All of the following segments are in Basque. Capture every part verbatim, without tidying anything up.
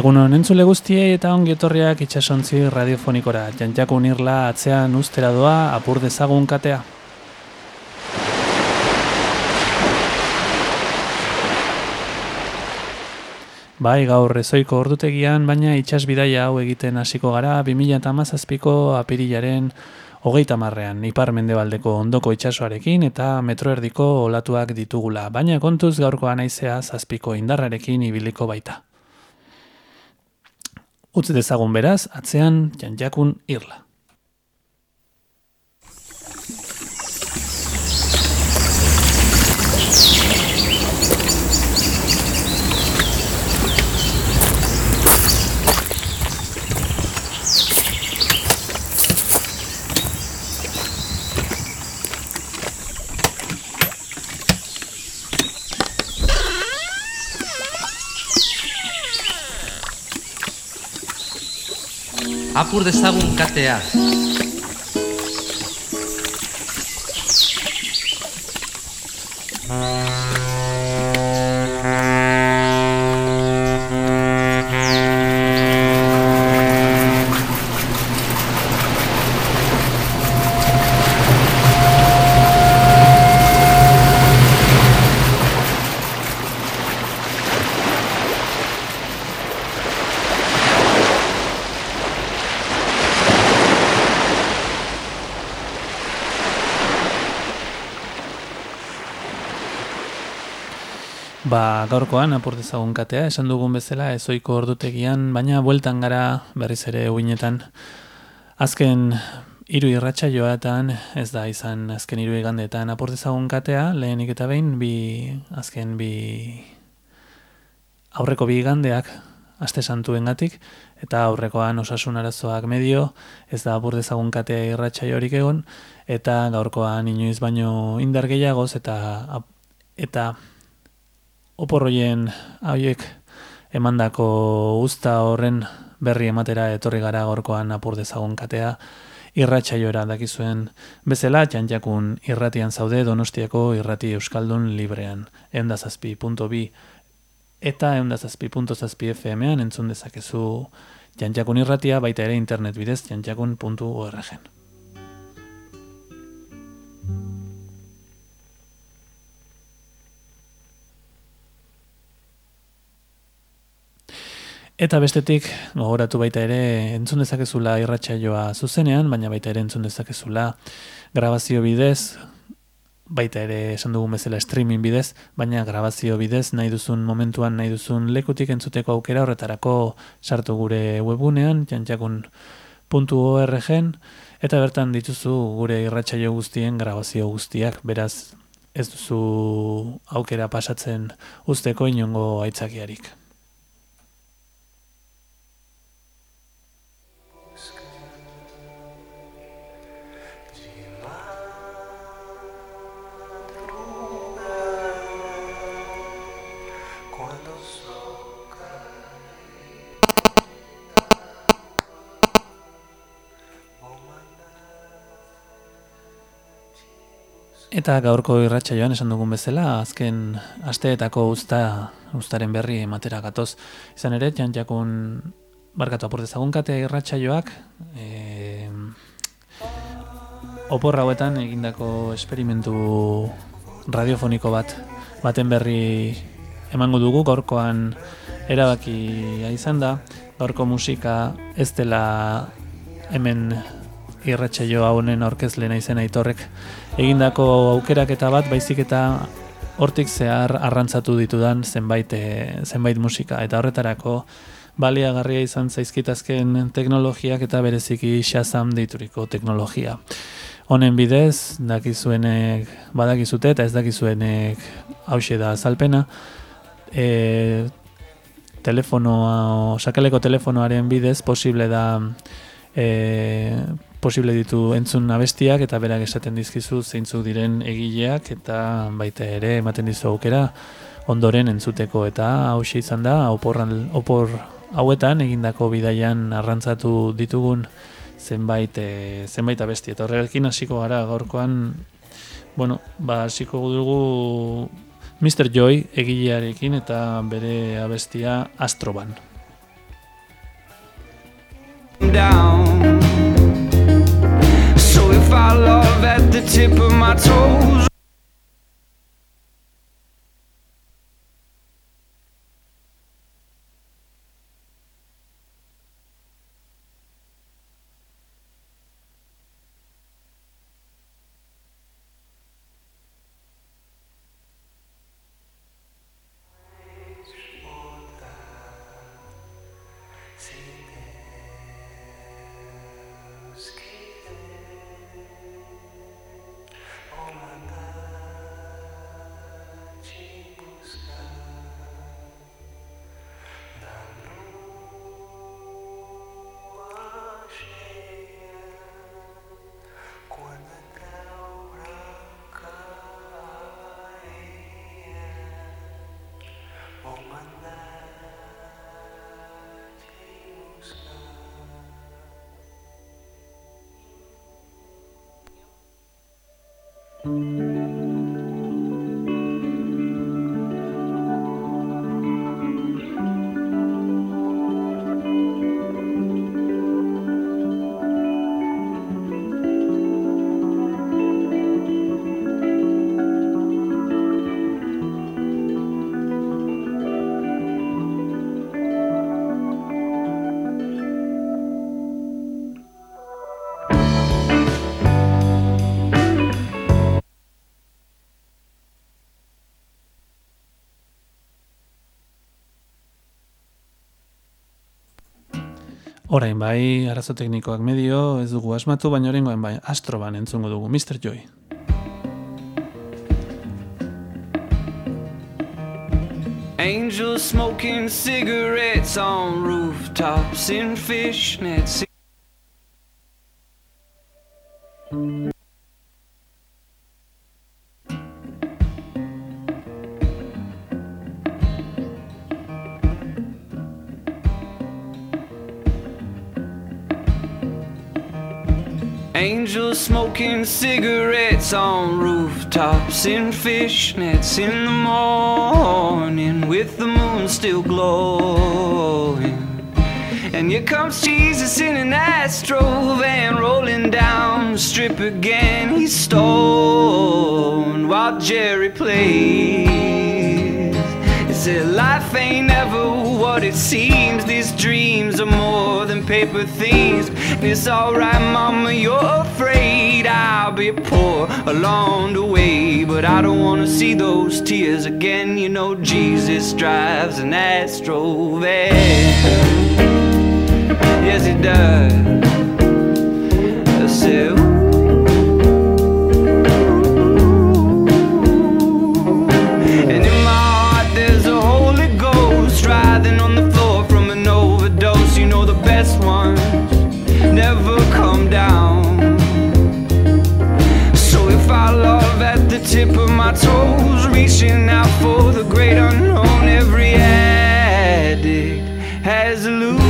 Egunon entzule guztiei eta ongi etorriak itsasontzi radiofonikora. Jantjakun irla atzean ustera doa, apur dezagun katea. Bai, gaur ezoiko ordutegian, baina itsasbidaia hau egiten hasiko gara bi mila hamazazpiko apirilaren hogeita hamarrean, ipar-mendebaldeko ondoko itsasoarekin eta metroerdiko olatuak ditugula, baina kontuz gaurkoa naizea zazpiko indarrarekin ibiliko baita. Utz dezagun beraz, atzean Jantjakun irla. Apur dezagun katea. Ba, gaurkoan apur dezagun katea, esan dugun bezala ezoiko ordutegian, baina bueltan gara berriz ere uinetan. Azken hiru irratsaioetan, ez da izan azken hiru igandeetan apur dezagun katea, lehenik eta behin bi azken bi aurreko bi igandeak aste santuengatik eta aurrekoan osasun arazoak medio, ez da apur dezagun katea irratsaiorik egon eta gaurkoan inoiz baino indar gehiagoz eta eta oporroien hauek emandako uzta horren berri ematera etorri gara gaurkoan apur dezagun katea irratsaioera dakizuen bezala Jantjakun irratian zaude Donostiako irrati euskaldun librean ehun eta zazpi puntu bi eta ehun eta zazpi puntu zazpi F M-an entzun dezakezu Jantjakun irratia baita ere internet bidez jantjakun puntu org. Eta bestetik, gogoratu baita ere entzun dezakezula irratsaioa zuzenean, baina baita ere entzun dezakezula grabazio bidez, baita ere esan dugun bezala streaming bidez, baina grabazio bidez nahi duzun momentuan, nahi duzun lekutik entzuteko aukera horretarako sartu gure webgunean, jantjakun puntu org, eta bertan dituzu gure irratsaio guztien grabazio guztiak, beraz ez duzu aukera pasatzen uzteko inongo aitzakiarik. Eta gaurko irratsaioan esan dugun bezala, azken asteetako uzta, uztaren berri ematera gatoz. Izan ere, Jantjakun barkatu apur dezagun katea irratsaioak, e, opor hauetan egindako esperimentu radiofoniko bat, baten berri emango dugu, gaurkoan erabakia izan da, gaurko musika ez dela hemen irratsaio honen aurkezle naizen Aitorrek egindako aukeraketa bat, baizik eta hortik zehar arrantzatu ditudan zenbait zenbait musika eta horretarako baliagarria izan zaizkitazken teknologiak eta bereziki Shazam deituriko teknologia. Honen bidez, dakizuenek badakizute eta ez dakizuenek hauxe da azalpena, e, telefonoa, sakeleko telefonoaren bidez posible da e, posible ditu entzun abestiak eta berak esaten dizkizu zeintzuk diren egileak eta baita ere ematen dizu aukera ondoren entzuteko eta hauxe izan da oporran, opor hauetan egindako bidaian arrantzatu ditugun zenbait e, zenbait abesti eta horrekin hasiko gara gaurkoan, bueno, ba hasiko dugu mister Joy egilearekin eta bere abestia Astroban. come down. So if I love at the tip of my toes, orain bai, arazo teknikoak medio, ez dugu asmatu, baina oraingoan bai, Astroban entzungo dugu, mister Joy. angels smoking cigarettes on rooftops in fishnets. Angels smoking cigarettes on rooftops in fishnets in the morning with the moon still glowing. And here comes Jesus in an Astro van rolling down the strip again. He's stoned while Jerry plays. He said life ain't ever what it seems. These dreams are more than paper things. And it's alright, mama, you're afraid I'll be poor along the way, but I don't wanna see those tears again. You know Jesus drives an Astro van. Yes, he does. I said, ooh. And in my heart there's a Holy Ghost writhing on the floor from an overdose. You know the best ones never come down. So if I love at the tip of my toes, reaching out for the great unknown, every addict has illusions.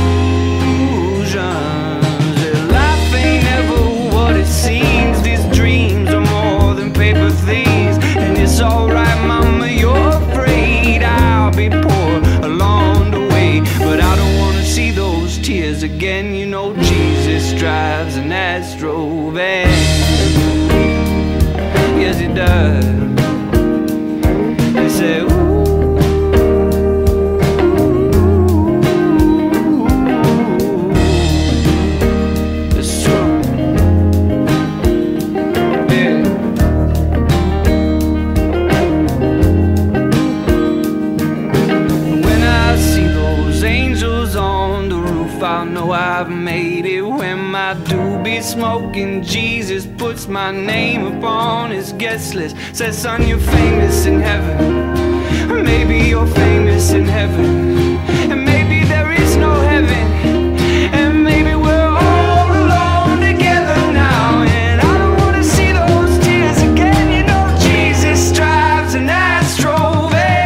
Life ain't ever what it seems. These dreams are more than paper things. And it's alright, mama, you're afraid I'll be poor along the way, but I don't wanna see those tears again. You know Jesus drives an Astro van. Yes, he does. He said, ooh. It's true. Yeah. When I see those angels on the roof, I'll know I've made it. When my doobie smoking Jesus puts my name upon his guest list, says, son, you're famous in heaven. Maybe you're famous in heaven. And maybe there is no heaven. And maybe we're all alone together now. And I don't want to see those tears again. You know Jesus drives an Astro van.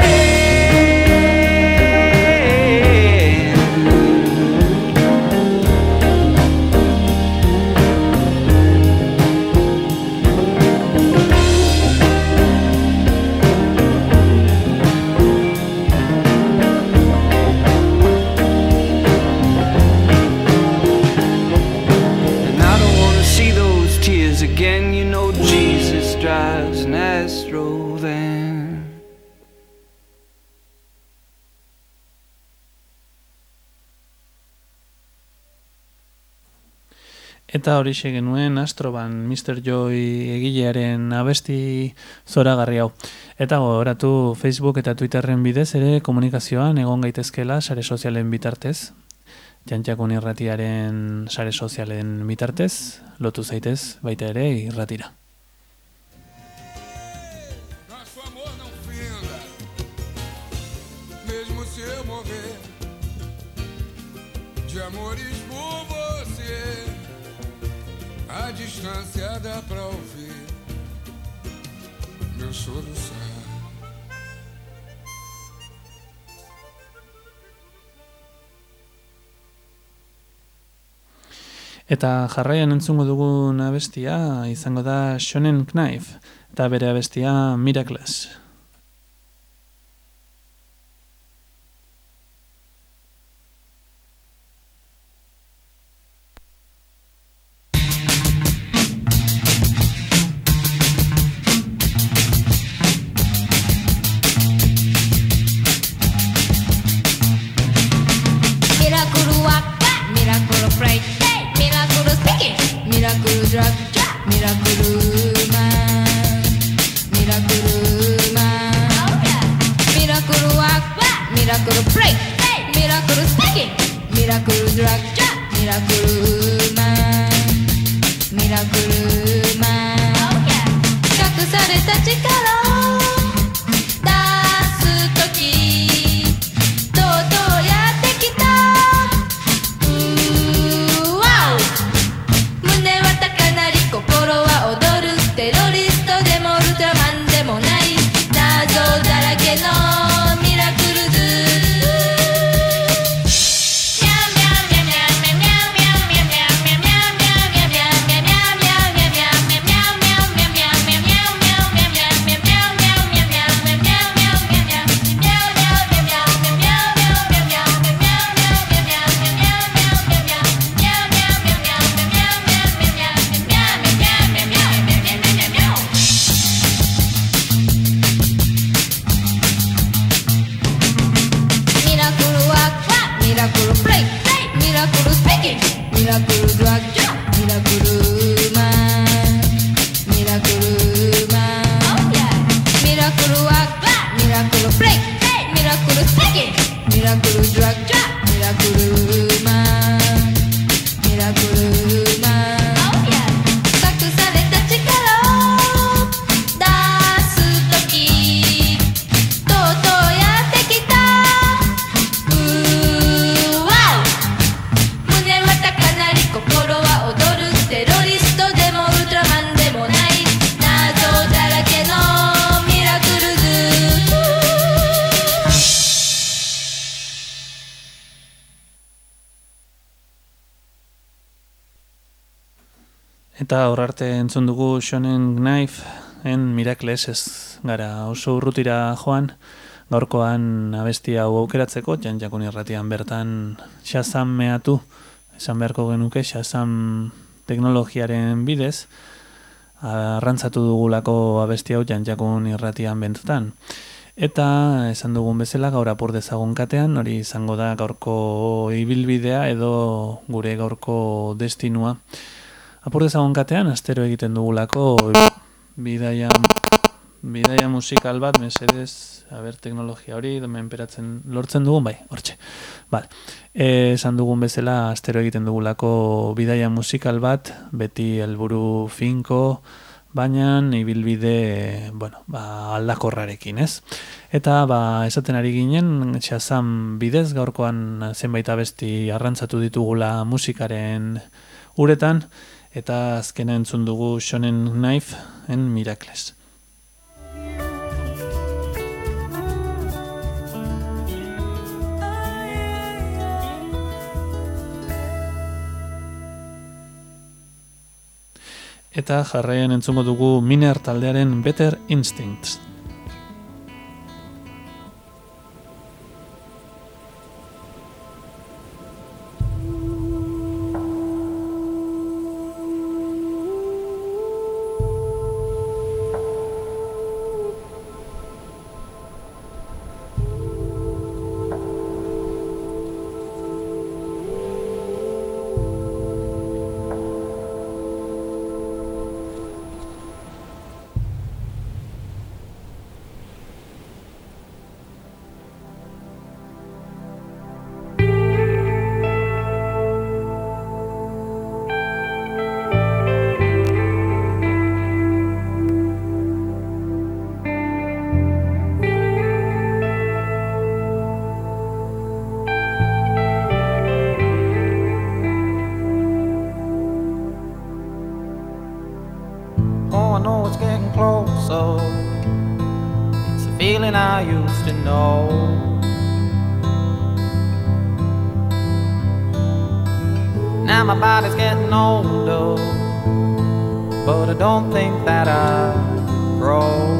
Eta hori genuen Astroban mister Joy egilearen abesti zoragarri hau. Eta gogoratu Facebook eta Twitterren bidez ere komunikazioan egon gaitezkela sare sozialen bitartez. Jantxakun irratiaren sare sozialen bitartez, lotu zaitez baita ere irratira. A distância dá pra ouvir meu soluçar. Eta jarraian entzungo dugun abestia izango da Shonen Knife eta bere abestia Miracles. Eta hor arte entzun dugu Shonen Knife en Miracles, ez gara oso urrutira joan, gaurkoan abestia hau aukeratzeko, Jantxakun irratian bertan Shazam meatu, esan beharko genuke Shazam teknologiaren bidez, arrantzatu dugulako abestia hau Jantxakun irratian bentutan. Eta esan dugun bezala gaur apur dezagun katean, hori izango da gaurko ibilbidea edo gure gaurko destinua. Apur dezagun katean, astero egiten dugulako bidaia, bidaia musikal bat, mesedez, haber, teknologia hori, menperatzen lortzen dugun, bai, hortxe. Bale. E, esan dugun bezala, astero egiten dugulako bidaia musikal bat, beti helburu finko, baina ibilbide, bueno, ba, aldakorrarekin, ez? Eta, ba, esaten ari ginen, Shazam bidez, gaurkoan zenbait abesti arrantzatu ditugula musikaren uretan, eta azkena entzun dugu Shonen Knife en Miracles. Eta jarraian entzungo dugu Miner taldearen Better Instincts. to know. Now my body's getting older, but I don't think that I'll grow.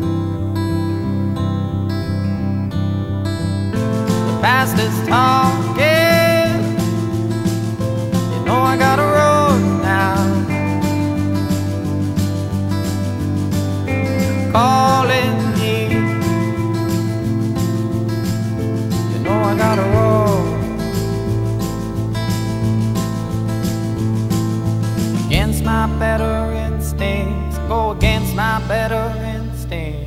The past is talking, you know I gotta run now. Calling me, you know I gotta run. Against my better instincts, go against my better instincts.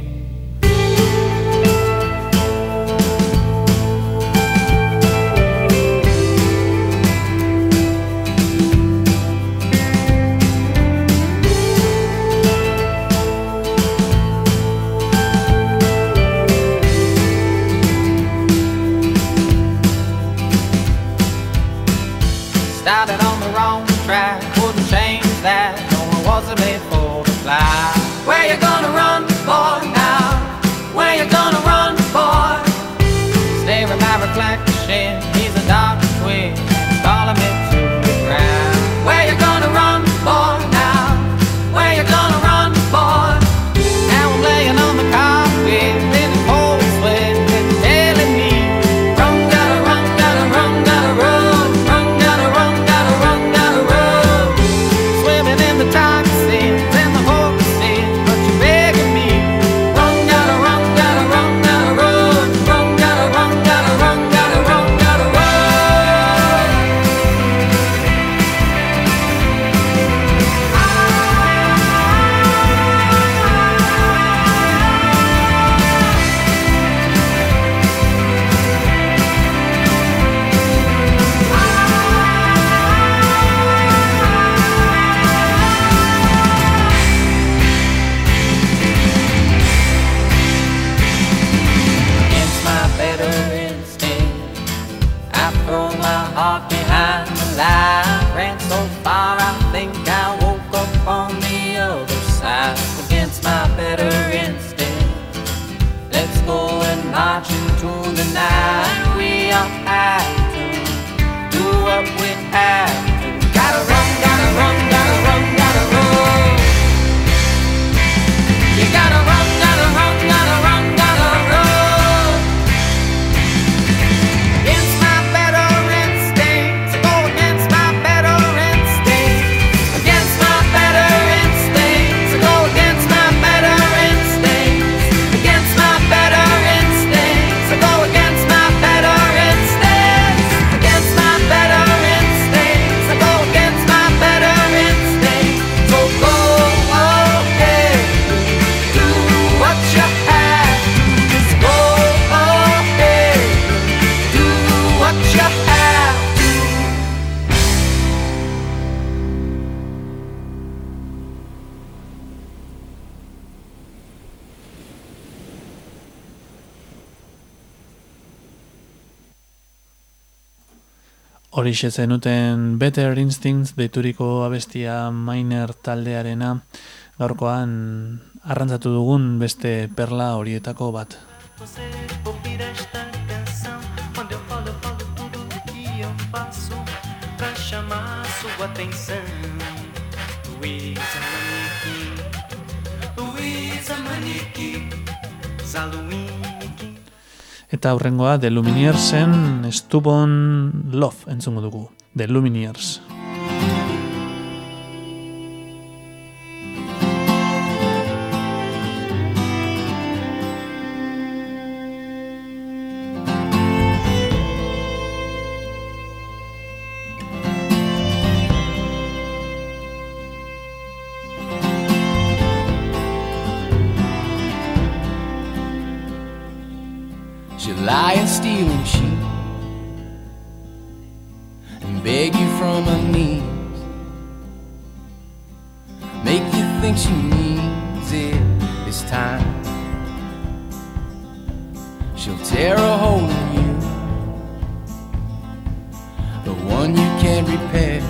Started on the wrong track, wouldn't change that. No, I wasn't made for the fly. Where you gonna run, boy, now? Where you gonna run, boy? Stare at my reflection, he's a dark twin, calling me to the ground. Where you gonna run, boy, now? Where you gonna run, boy? Now I'm laying on the carpet, in the cold sweat, and telling me, run, gotta run, gotta run, gotta run. The toxins and the hoaxes, but you're begging me. Run, gotta run, gotta run, gotta run. Run, gotta run, gotta run, gotta run, gotta run. Throw my heart behind the line. Ran so far I think I woke up on the other side. Against my better instinct, let's go and march into the night. We all have to do what we have to. Gotta run, gotta run, gotta run, gotta run. You gotta run, gotta run, gotta run, gotta run. Horixe zenuten Better Instincts deituriko abestia Miner taldearena, gaurkoan arrantzatu dugun beste perla horietako bat. Eta aurrengoa The Lumineersen Stubborn Love entzungo dugu. The Lumineers. Lie and steal and cheat and beg you from her knees, make you think she needs it this time. She'll tear a hole in you, the one you can't repair.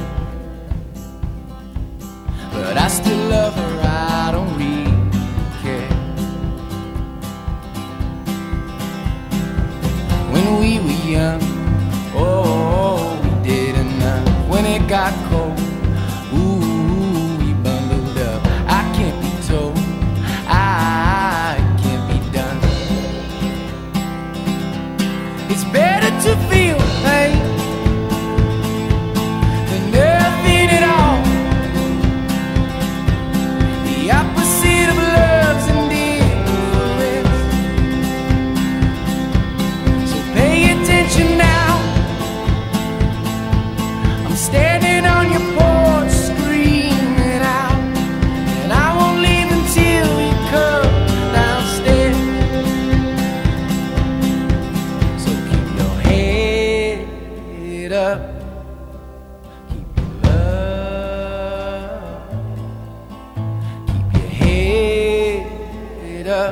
But I still love her, I don't really care. standing on your porch screaming out, and I won't leave until you come downstairs. So keep your head up, keep your love, keep your head up.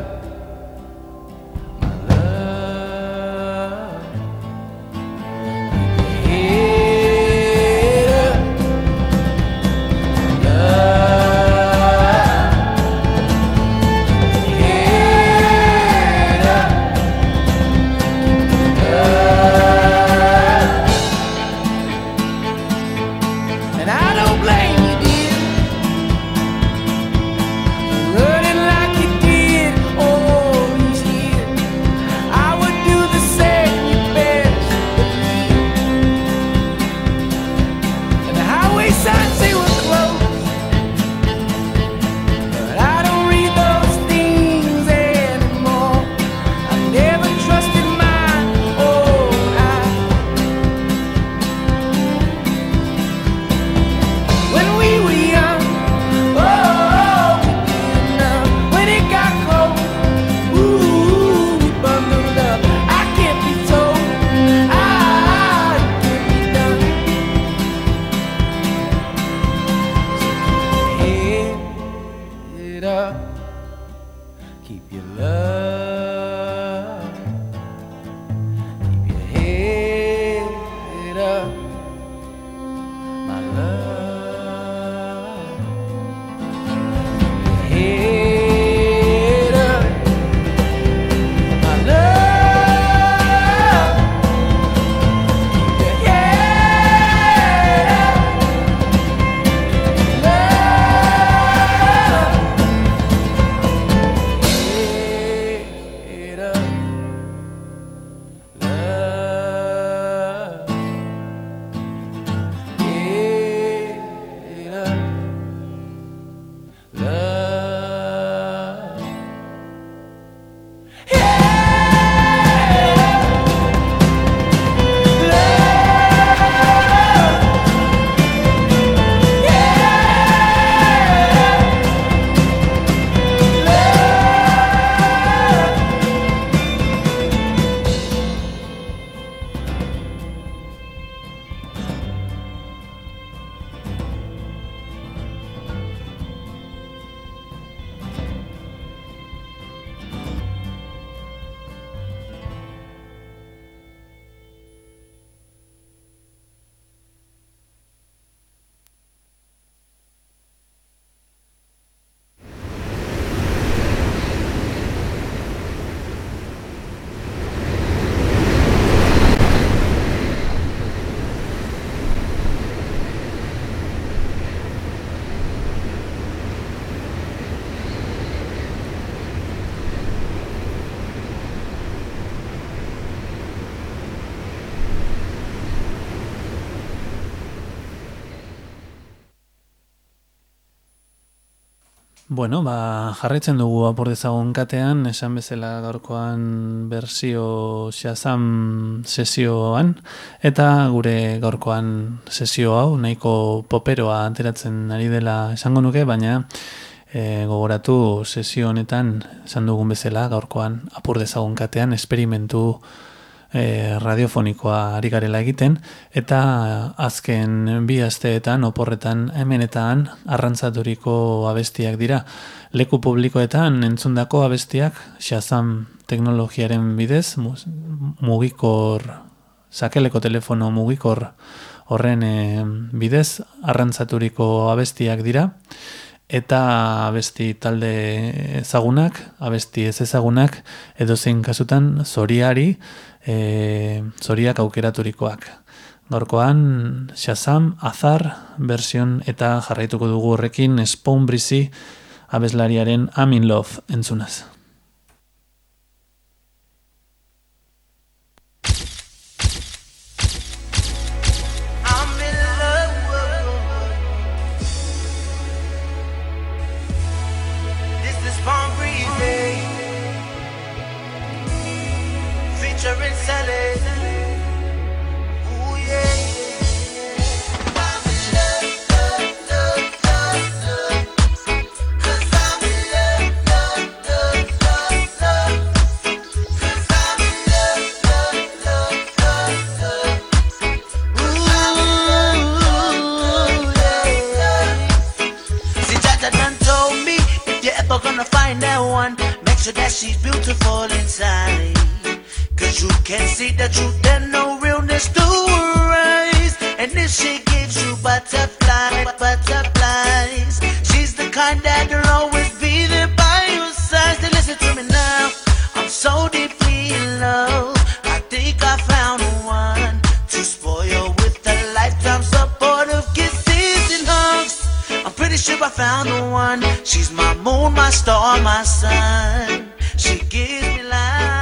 Bueno, ba, jarraitzen dugu apur dezagun katean, esan bezala gaurkoan bersio Shazam sesioan, eta gure gaurkoan sesio hau nahiko poperoa ateratzen ari dela esango nuke, baina e, gogoratu sesio honetan esan dugun bezala gaurkoan apur dezagun katean esperimentu E, radiofonikoa ari garela egiten, eta azken bi asteetan oporretan hemenetan arrantzaturiko abestiak dira. Leku publikoetan entzundako abestiak Shazam teknologiaren bidez, mugikor, sakeleko telefono mugikor horren e, bidez arrantzaturiko abestiak dira, eta abesti talde ezagunak, abesti ez ezagunak, edozein kasutan zoriari, E, zoriak aukeraturikoak. Gaurkoan Shazam, Azar, version eta jarraituko dugu horrekin Spawn Breezy abeslariaren I'm in Love entzunaz. Featuring Sally. Ooh, yeah, yeah. so that she's beautiful inside. Cause you can see the truth and no realness to her eyes. And if she gives you butterfly, butterflies, she's the kind that'll always be there by your side. Then listen to me now, I'm so deeply in love. I think I found one to spoil with a lifetime support of kisses and hugs. I'm pretty sure I found the one. She's my moon, my star, my sun. She gives me life.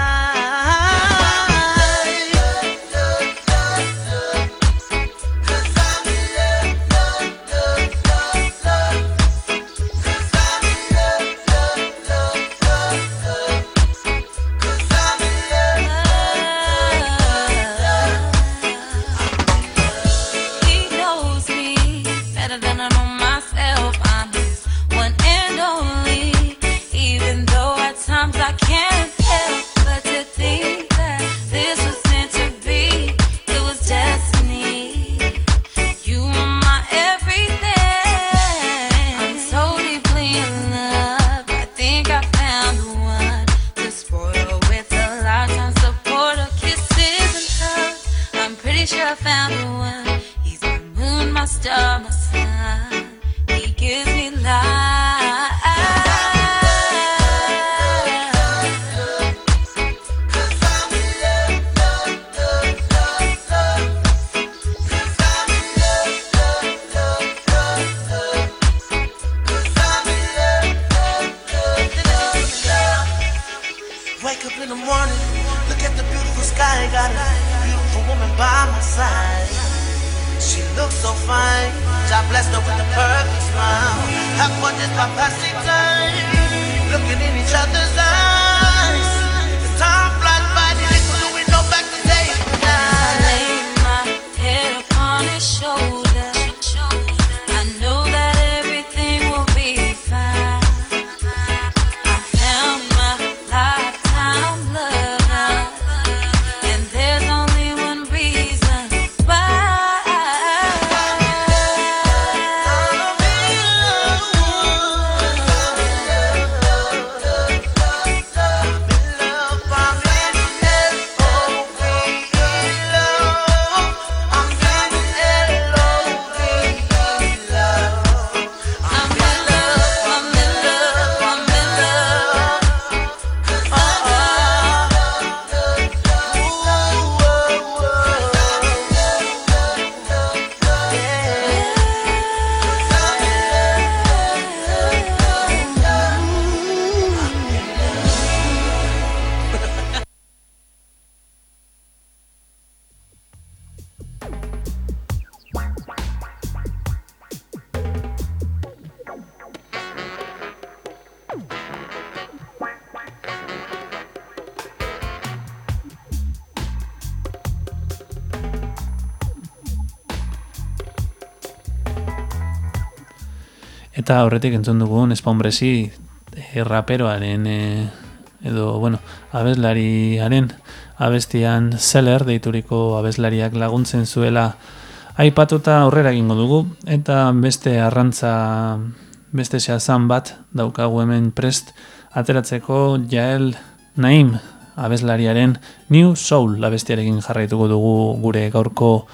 Eta horretik entzun dugun Spawn Brezi e, raperoaren e, edo, bueno, abeslariaren abestian Seller deituriko abeslariak laguntzen zuela aipatuta aurrera egingo dugu, eta beste arrantza, beste Shazam bat daukagu hemen prest ateratzeko. Jael Naim abeslariaren New Soul abestiarekin jarraituko dugu gure gaurko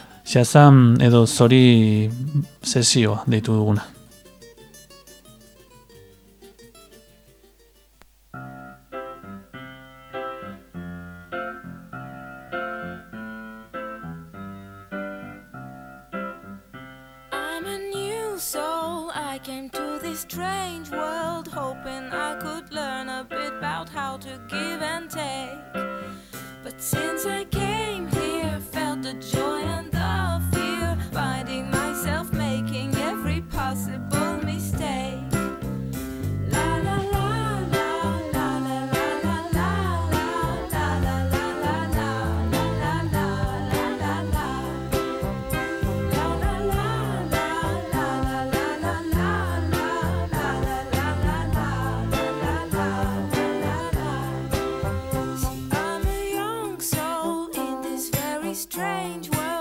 Shazam edo zori sesioa deitu duguna. Strange world, hoping I could learn a bit about how to give and take. But since I came here, felt the joy and the fear, finding myself making every possible mistake. La la la la la la la la la la la la la la la la la la la. Strange world.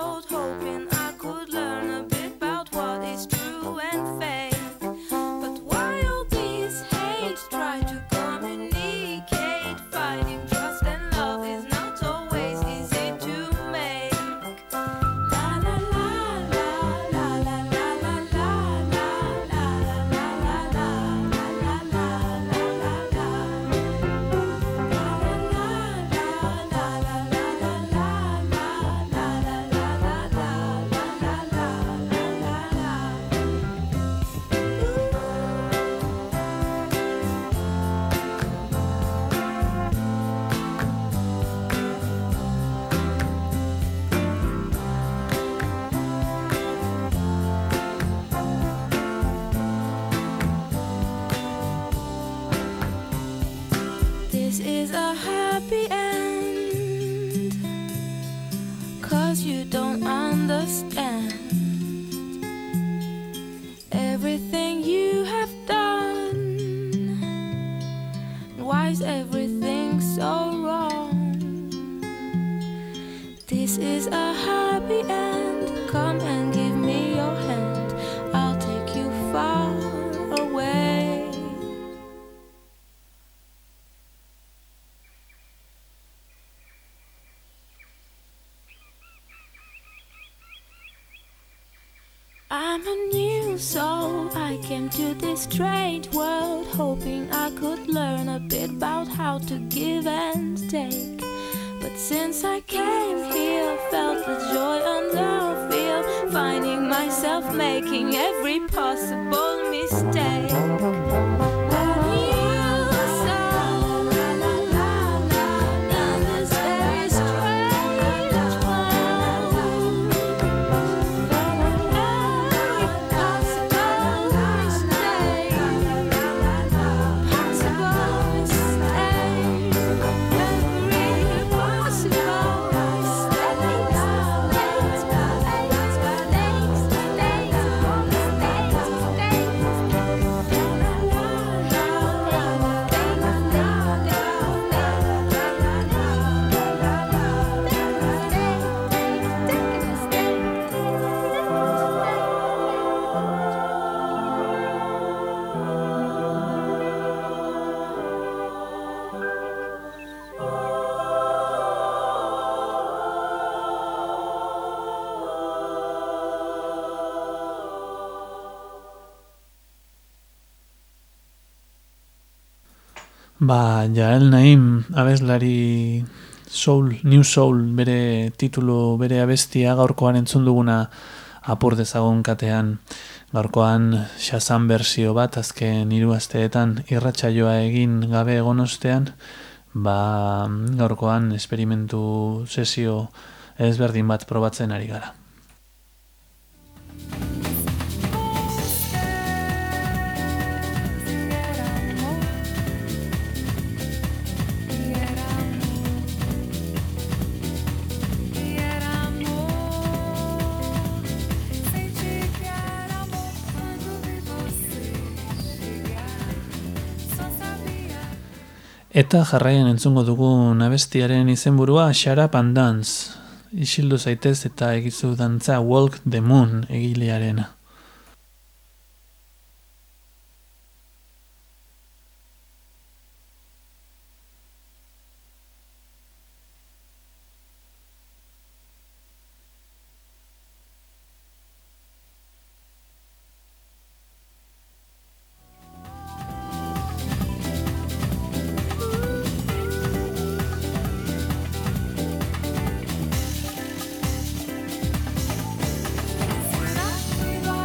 I'm a new soul. I came to this strange world hoping I could learn a bit about how to give and take. But since I came here, felt the joy and the fear, finding myself making every possible mistake. Ba, Jael Naim abeslari soul, new soul bere titulu, bere abestia gaurkoan entzun duguna apur dezagun katean. Gaurkoan Shazam bersio bat azken hiru asteetan irratsaioa egin gabe egon ostean, ba, gaurkoan esperimentu sesio ezberdin bat probatzen ari gara. Eta jarraian entzungo dugun abestiaren izenburua Shut Up and Dance. Isildu zaitez eta egizu dantza Walk the Moon egilearena. We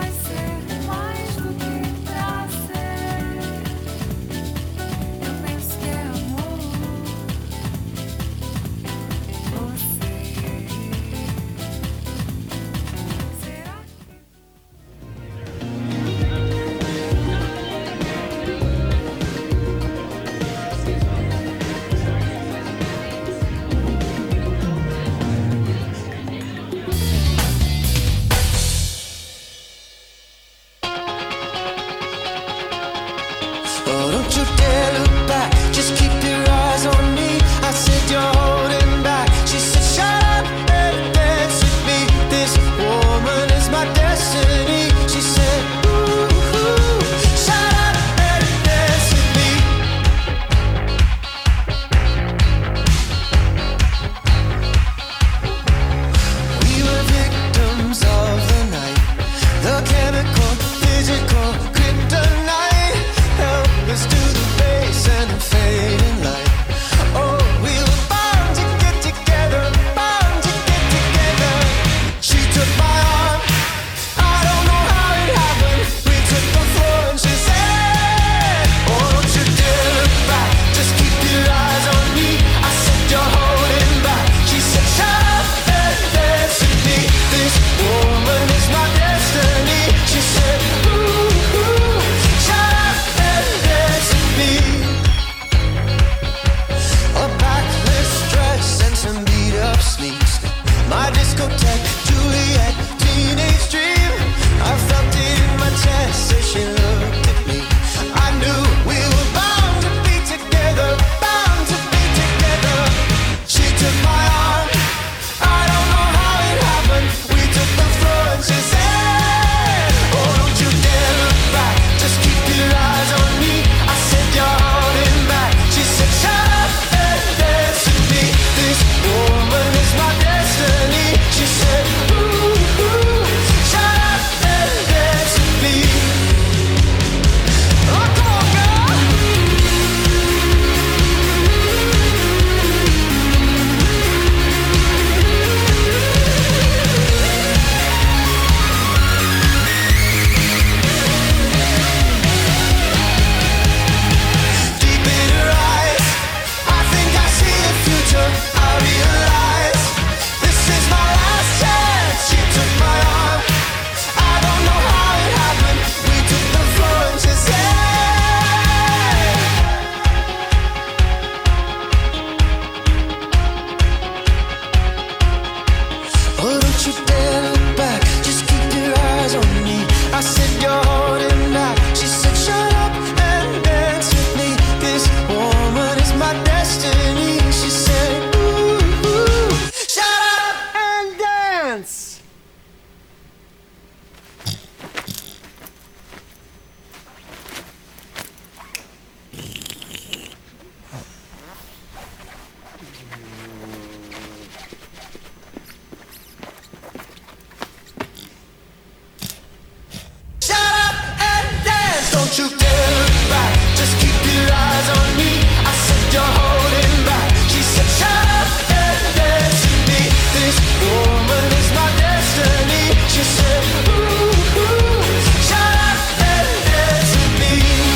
don't you dare look back, just keep your eyes on me. I said you're holding back. She said shut up and dance with me. This woman is my destiny. She said ooh, ooh, shut up and dance with me.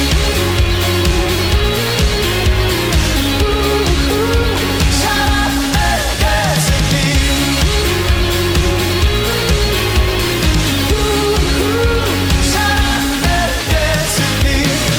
Ooh, ooh, shut up and dance with me. Ooh, ooh, shut up and dance with me.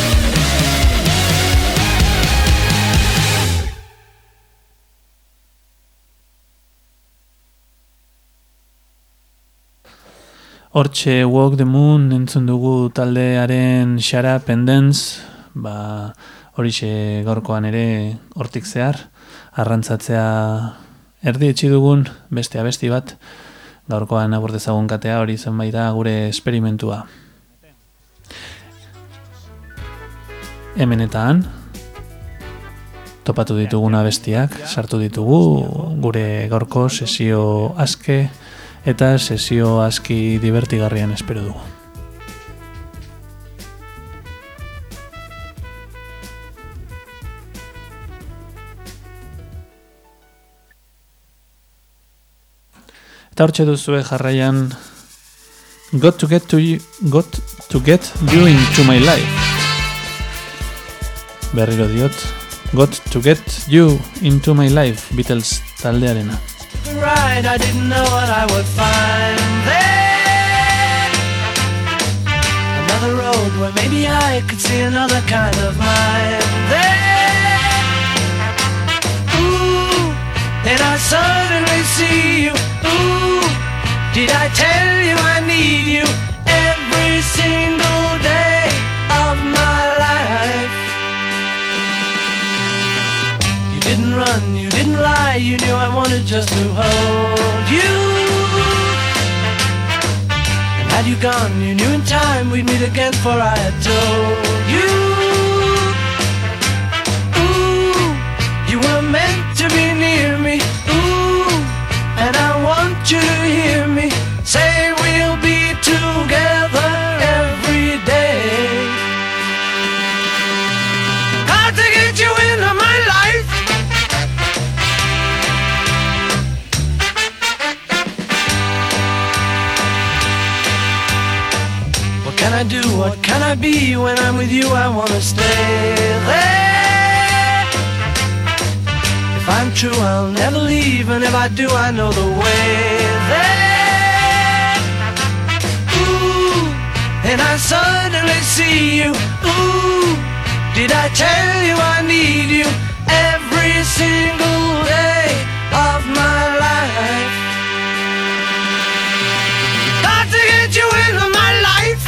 Hortxe Walk the Moon entzun dugu taldearen Shut Up and Dance, ba, horixe gaurkoan ere hortik zehar, arrantzatzea erdi etxi dugun beste abesti bat, gaurkoan agur dezagun katea hori zen baita gure esperimentua. Hemen eta han, topatu ditugun abestiak, sartu ditugu gure gaurko sesio aske, eta sesio aski divertigarrian espero dugu. Eta hortxe duzue jarraian Got to get to you, got to get you into my life. Berriro diot, Got to get you into my life, Beatles taldearena. Right, I didn't know what I would find there. Another road where maybe I could see another kind of mind there. Ooh, then I suddenly see you. Ooh, did I tell you I need you every single day of my life? You didn't run, you didn't lie, you knew I wanted just to hold you. And had you gone, you knew in time we'd meet again, for I had told you. Ooh, you were meant to be near me. Ooh, and I want you to hear me say we'll be together every day. Got to get you into my life. What can I do? What can I be? When I'm with you I wanna stay there. If I'm true I'll never leave, and if I do I know the way there. Ooh, and I suddenly see you. Ooh, did I tell you I need you every single day of my life? Got to get you into my life.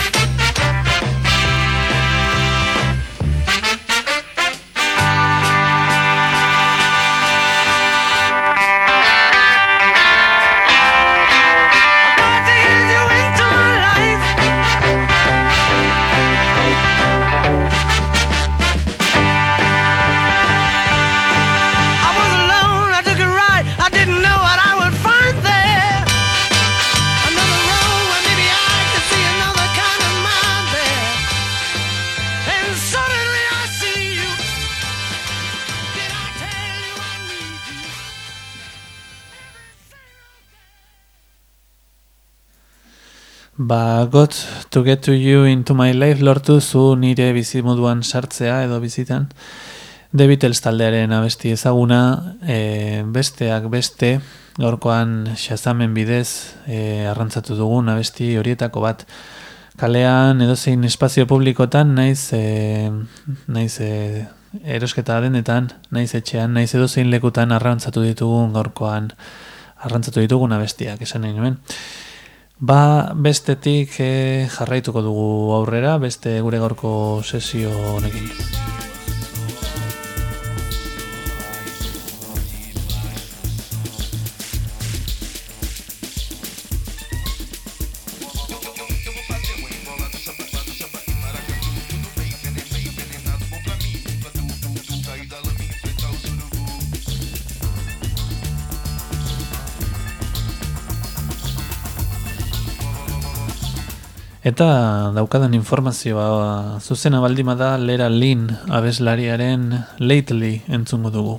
Ba, got to get to you into my life lortu zu nire bizimoduan sartzea edo bizitan. The Beatles taldearen abesti ezaguna, e, besteak beste, gaurkoan Shazamen bidez e, arrantzatu dugun abesti horietako bat. Kalean edozein espazio publikotan, naiz, e, naiz e, erosketa denetan, naiz etxean, naiz edozein lekutan arrantzatu ditugun gaurkoan, arrantzatu ditugun abestiak, esan nahi nuen. Ba, bestetik e, jarraituko dugu aurrera, beste gure gaurko sesio honekin. Eta daukadan informazioa zuzena baldima da Lera Lynn abeslariaren Lately entzungo dugu.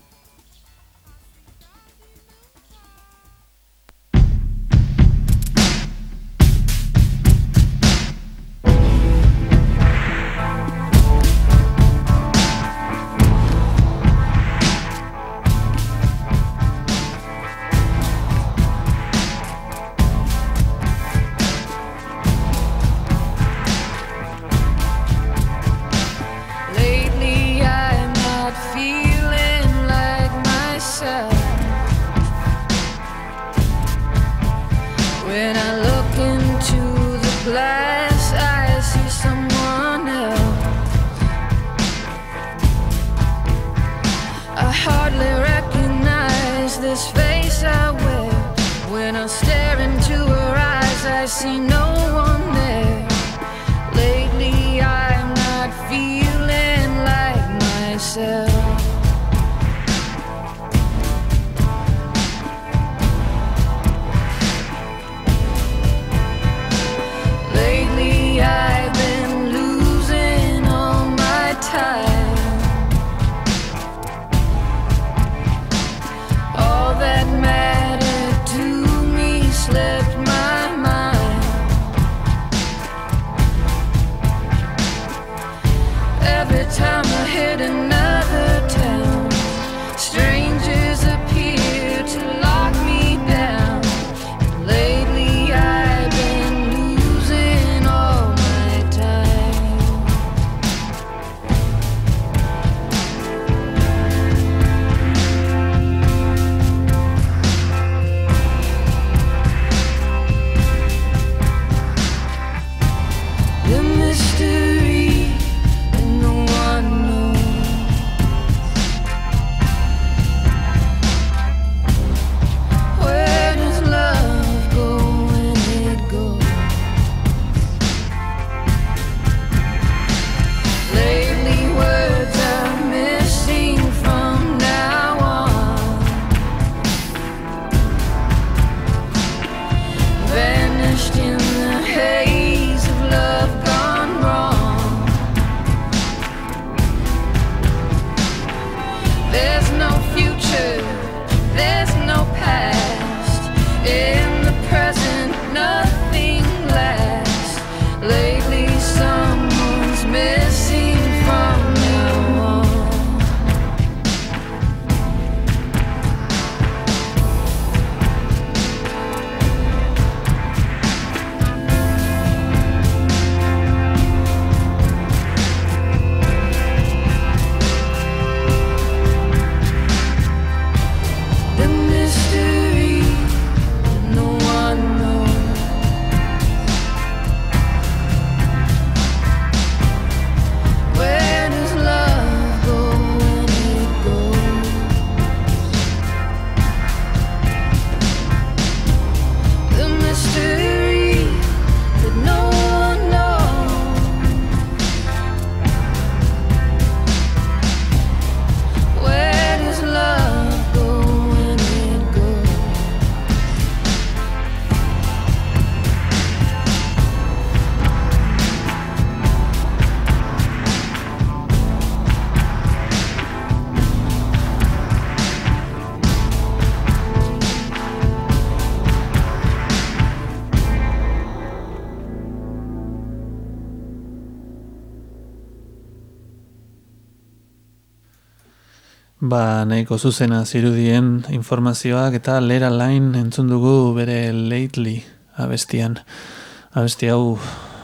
Ba, nahiko zuzena zirudien informazioak eta Lera Lynn entzun dugu bere Lately abestian. Abesti hau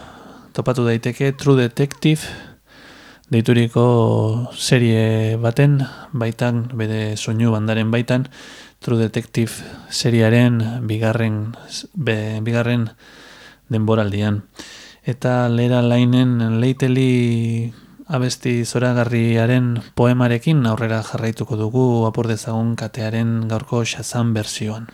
topatu daiteke True Detective deituriko serie baten baitan, bere soinu bandaren baitan, True Detective seriaren bigarren, be, bigarren denboraldian. Eta Lera Lynnen Lately abesti zoragarriaren poemarekin aurrera jarraituko dugu apur dezagun katearen gaurko Shazam versioan.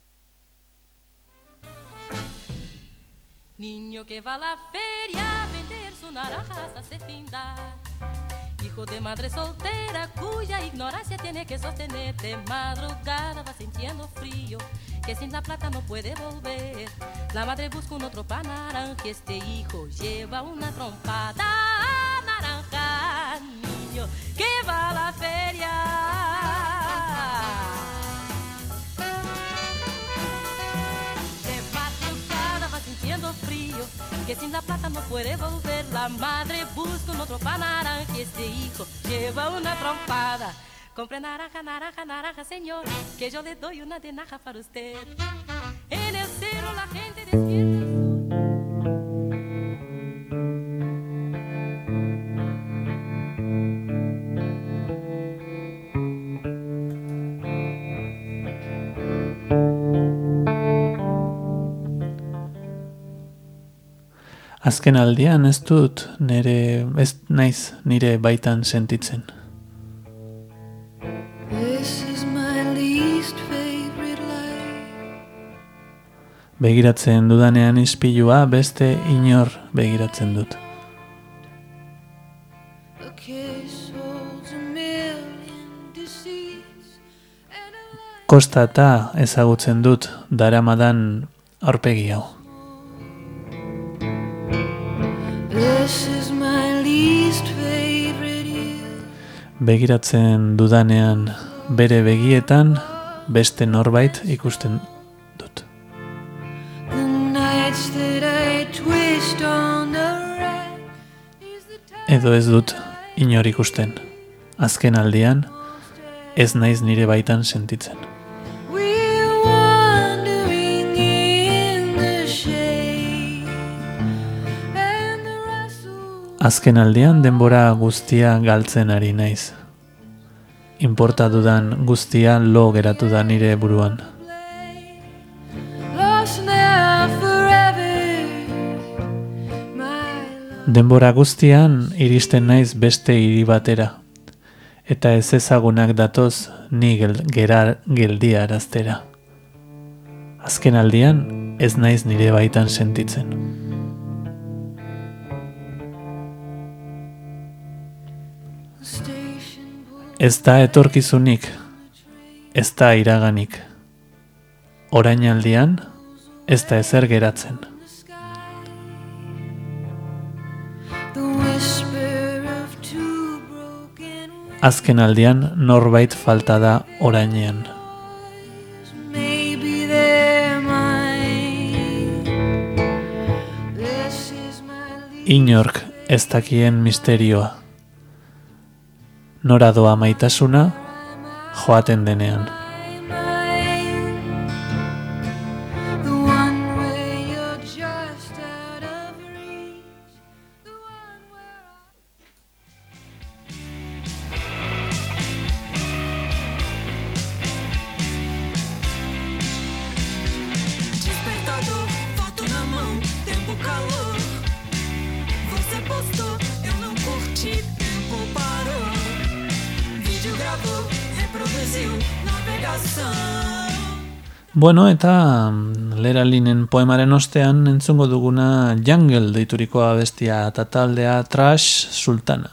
Niño que va a la feria a vender su naranjas a cefindar. Hijo de madre soltera cuya ignorancia tiene que sostener. De madrugada va sintiendo frío, que sin la plata no puede volver. La madre busca un otro pan naranja, este hijo lleva una trompada. Naranja, niño, que va a la feria. De madrugada va sintiendo frío, que sin la plata no puede volver. La madre busca un otro pan naranja, este hijo lleva una trompada. Compre naranja, naranja, naranja, señor, que yo le doy una de naranja para usted. En el cerro la gente despierta. Azken aldian ez dut nire, ez naiz nire baitan sentitzen. Begiratzen dudanean ispilua beste inor begiratzen dut. Kostata ezagutzen dut daramadan aurpegi hau. Begiratzen dudanean bere begietan beste norbait ikusten dut. Edo ez dut inor ikusten. Azken aldian ez naiz nire baitan sentitzen. Azken aldian denbora guztia galtzen ari naiz. Inporta dudan guztia lo geratu da nire buruan. Denbora guztian iristen naiz beste hiri batera, eta ez ezagunak datoz ni gel, gerar geldia araztera. Azken aldian ez naiz nire baitan sentitzen. Ez da etorkizunik, ez da iraganik. Orainaldian ez da ezer geratzen. Azken aldian norbait falta da orainean. Inork ez dakien misterioa. Nora doa maitasuna joaten denean. Bueno, eta Leralinen poemaren ostean entzungo duguna Jungle deituriko abestia eta taldea Trash Sultana.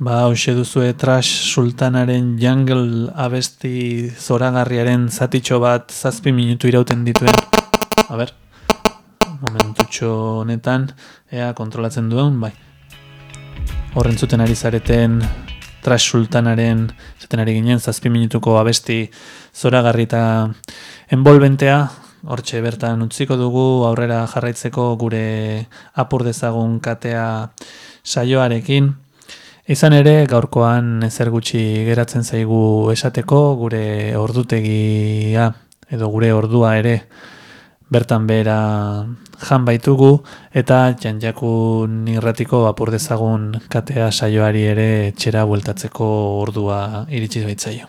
Ba, hoxe duzue Trash Sultanaren Jungle abesti zoragarriaren zatitxo bat zazpi minutu irauten dituen. A ber, momentutxo honetan, ea kontrolatzen duen, bai. Horren zuten ari zareten Trash Sultanaren, zaten ari ginen, zazpi minutuko abesti zoragarri eta envolventea, hortxe bertan utziko dugu aurrera jarraitzeko gure apur dezagun katea saioarekin. Izan ere, gaurkoan ezer gutxi geratzen zaigu esateko, gure ordutegia edo gure ordua ere bertan behera jan baitugu, eta Janjakun irratiko apur dezagun katea saioari ere etxera bueltatzeko ordua iritsi baitzaio.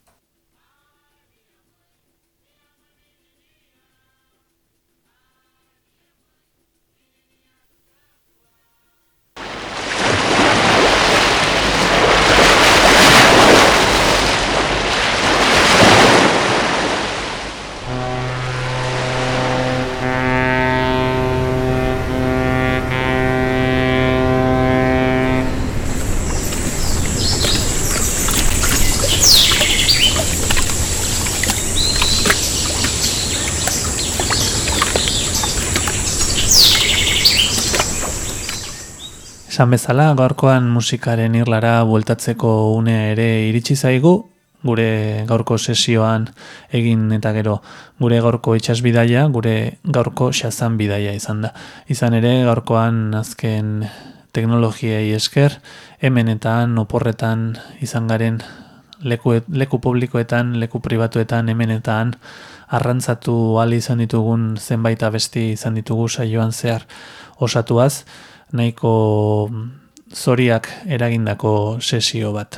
Esan bezala, gaurkoan musikaren irlara bueltatzeko unea ere iritsi zaigu, gure gaurko sesioan egin eta gero gure gaurko itsasbidaia, gure gaurko Shazam bidaia izan da. Izan ere, gaurkoan azken teknologiei esker, hemenetan, oporretan izan garen leku, leku publikoetan, leku pribatuetan, hemenetan, arrantzatu ahal izan ditugun zenbait abesti izan ditugu saioan zehar osatuaz, nahiko zoriak eragindako sesio bat.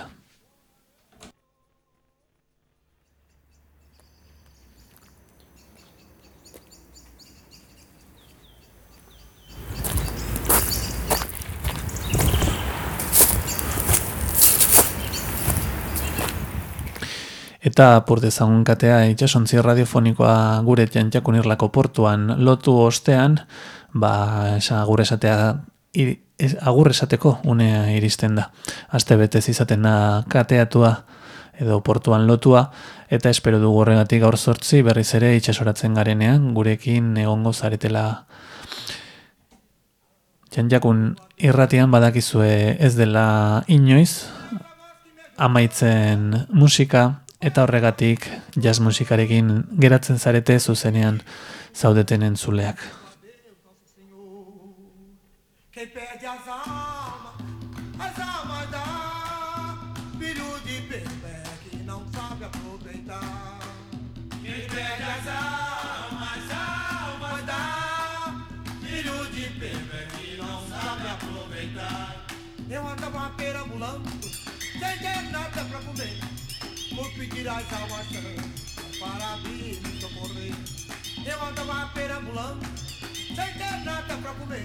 Eta apur dezagun katea itsasontzi radiofonikoa gure Janjakun irlako portuan lotu ostean, ba, agur esatea agur esateko unea iristen da. Aste betez izaten da kateatua edo portuan lotua, eta espero dugu horregatik gaur zortzi berriz ere itsasoratzen garenean gurekin egongo zaretela. Janjakun irratian badakizue ez dela inoiz amaitzen musika, eta horregatik jazz musikarekin geratzen zarete zuzenean zaudeten entzuleak. Quem perde as almas, as almas dá, filho de bebê que não sabe aproveitar. Quem perde as almas, as almas dá, filho de bebê que não sabe aproveitar. Eu andava perambulando, sem ter nada pra comer, vou pedir as almas para vir me socorrer. Eu andava perambulando, sem ter nada pra comer.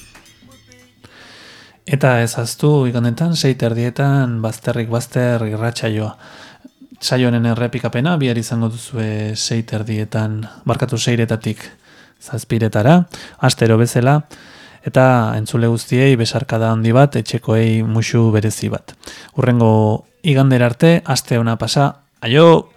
Eta ezaztu igandetan, sei terdietan, bazterrik bazter irratsaioa. Saionen errepikapena, bihar izango duzue sei terdietan, barkatu seiretatik zazpiretara, astero bezala, eta entzule guztiei besarkada handi bat, etxekoei musu berezi bat. Hurrengo igander arte, aste ona pasa, aio!